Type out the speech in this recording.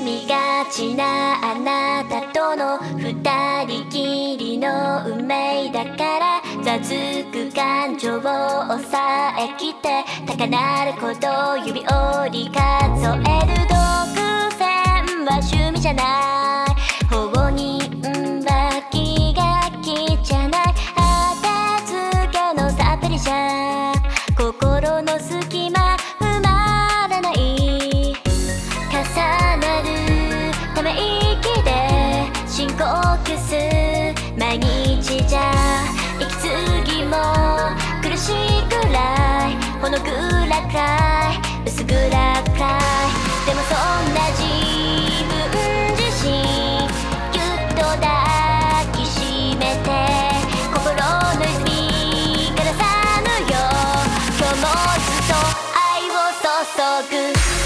みがちなあなたとの二人きりの運命だから、ざつく感情を抑えきって高鳴ることを指折り数える。独占は趣味じゃない、放任は気が気じゃない、当てつけのサプリじゃ心の隙間埋まらない。重なるため息で深呼吸、毎日じゃ息継ぎも苦しいくらい、ほの暗かい薄暗かい、でもそんな自分自身ぎゅっと抱きしめて、心の泉からさぬよ、今日もずっと愛を注ぐ。